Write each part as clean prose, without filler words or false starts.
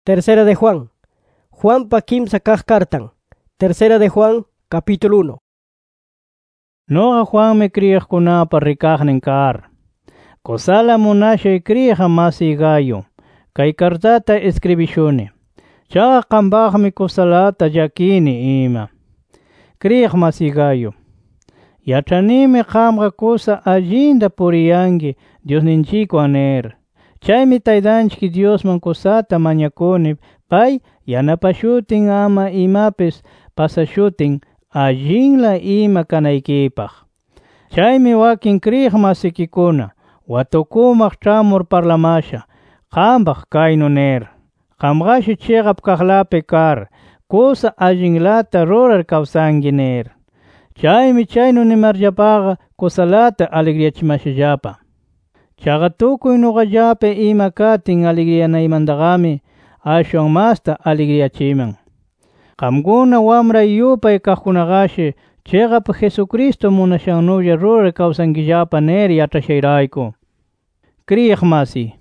Tercera de Juan. Juan pa kimsa kaq kartan. Tercera de Juan, capítulo 1. Noqa Juanmi kriyiqkunapa rikaqnin kar. Kusala munashay kriyiqa masiy Gayo. Kay kartata escribishuni. Chaqa qampaqmi kusalata llakini ima. Kriyiq masiy Gayo. Yach'animi qamqa kusa allinta puriyanki Diosninchikwan nir. Chaymi Taytanchik Diosman kusata mañakuni pay yanapashutin ama imapis pasashutin allinla ima kanaykipaq. Chaymi wakin kriyiq masikikuna watukumaq ch'amur parlamasha qampaq kaynu nir: qamqashi chiqap kaqlapi kar kusa allinlata rurar kawsanki nir. Chaymi chaynu nimarllapaqa kusalata alegriachimashallapa. Chaqa tukuy nuqallapi ima katin alegrianaymantaqami ashwan masta alegriachiman. Qamkuna wamray yupay kaqkunaqashi chiqap Jesucristo munashannulla rurar kawsankillapa nir yachashayrayku. Kriyiq masiy,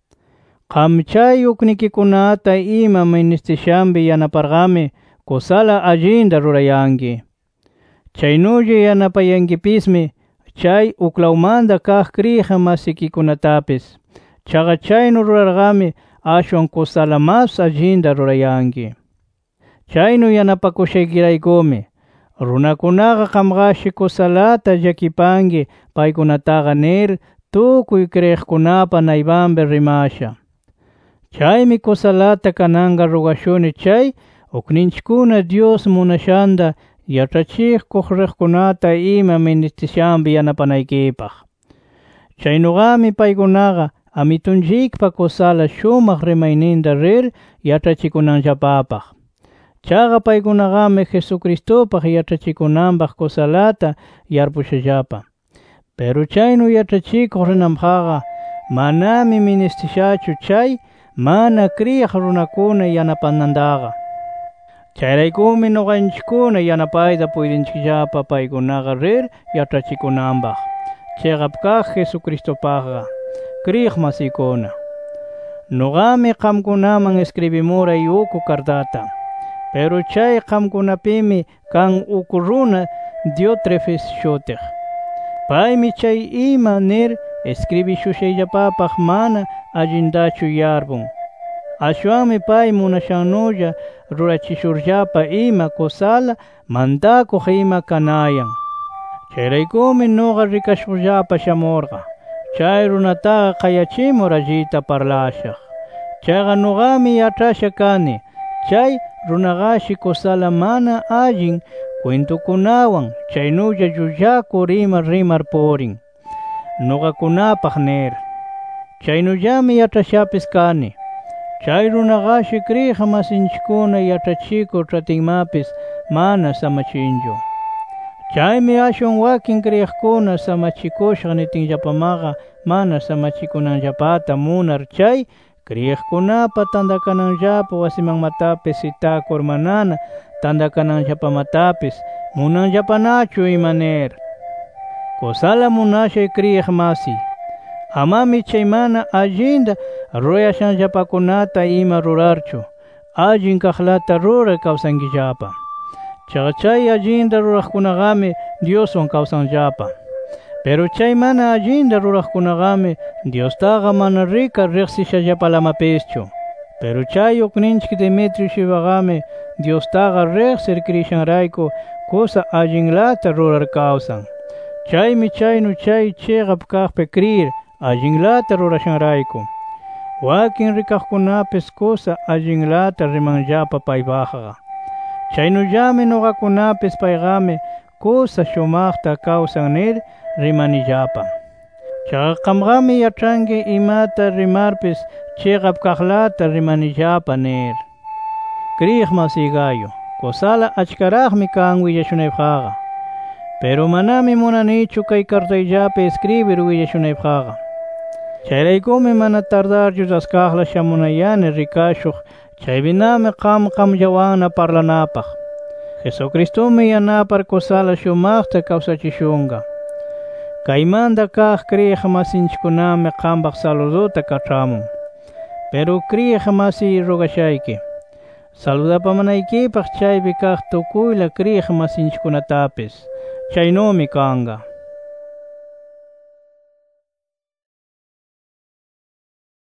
qam chay uknikikunata ima ministishanpi yanaparqami kusala allinta rurayanki. Chaynulla yanapayankipismi chay uklawmanta kaq kriyiq masikikunatapis. Chaqa chaynu rurarqami ashwan kusala mas allinta rurayanki. Chaynu yanapakushaykiraykumi runakunaqa qamqashi kusalata llakipanki paykunataqa nir tukuy kriyiqkunapa naypanpi rimasha. Chaymi kusalata kananqa rugashuni chay ukninchikkuna Dios munashanta yachachikuq riqkunata ima ministishanpi yanapanaykipaq. Chaynuqami paykunaqa Amitunchikpa kusala shumaq rimayninta rir yachachikunanllapapaq. Chaqa paykunaqami Jesucristopaq yachachikunanpaq kusalata yarpushallapa. Pero chaynu yachachikuq rinanpaqqa manami ministishachu chay mana kriyiq runakuna yanapanantaqa. Chayraykumi nuqanchikkuna yanapayta puytinchikllapa paykunaqa rir yachachikunanpaq chiqap kaq Jesucristopaqqa. Kriyiq masiykuna, nuqami qamkunaman escribimuray uku kartata. Pero chay qamkunapimi kan uku runa Diotrefes shutiq. Paymi chay ima nir escribishushayllapapaq mana allintachu yarpun. Ashwanmi pay munashannulla rurachishurllapa ima kusala mantakuq ima kanayan. Chayraykumi nuqa rikashuqllapa shamurqa chay runataqa qayachimur allita parlashaq. Chaqa nuqami yachasha kani chay runaqashi kusala mana allin cuentukunawan chaynulla llullakur ima rimar purin nuqakunapaq nir. Chaynullami yachashapis kani chay runaqashi kriyiq masinchikkuna yachachikur chatinmapis mana samachinchu. Chaymi ashwan wakin kriyiqkuna samachikushaq nitinllapamaqa mana samachikunanllapata munar chay kriyiqkunapa tandakananllapa wasimanmatapis sitakur manana tandakananllapamatapis munanllapanachu ima nir. Kusala munashay kriyiq masiy, amami chay mana allinta rurayashanllapakunata ima rurarchu allin kaqlata rurar kawsankillapa. Chaqa chay allinta ruraqkunaqami Dioswan kawsanllapa. Pero chay mana allinta ruraqkunaqami Diostaqa mana rikar riqsishallapalamapischu. Pero chay ukninchik Demetrio shibaqami Diostaqa riqsir krishanrayku kusa allinlata rurar kawsan. Chaymi chaynu chay chiqap kaqpi kriyir allinlata rurashanrayku wakin rikaqkunapis kusa allinlata rimanllapa paypaqqa. Chaynullami nuqakunapis paygami kusa shumaqta kawsan nir rimanillapa. Chaqa qamqami yachanki imata rimarpis chiqap kaqlata rimanillapa nir. Kriyiq masiy Gayo, kusala achkaraqmi kan willashunaypaqqa. Pero manami munanichu kay kartayllapi escribir willashunaypaqqa. Chayraykumi mana tardarchu daskaqla shamunayani rikashuq chaybinami qamllawanna parlanapaq. Jesucristumi yanapar kusala shumaqta kawsachishunqa. Kaymanta kaq kriyiq masinchikkunami qampaq saluduta kach'amun. Pero krieg masi rogashayki. Saludapamanayki chaypi kaq tukuyla krieg masinchkunatapis. Chaynomi kanga.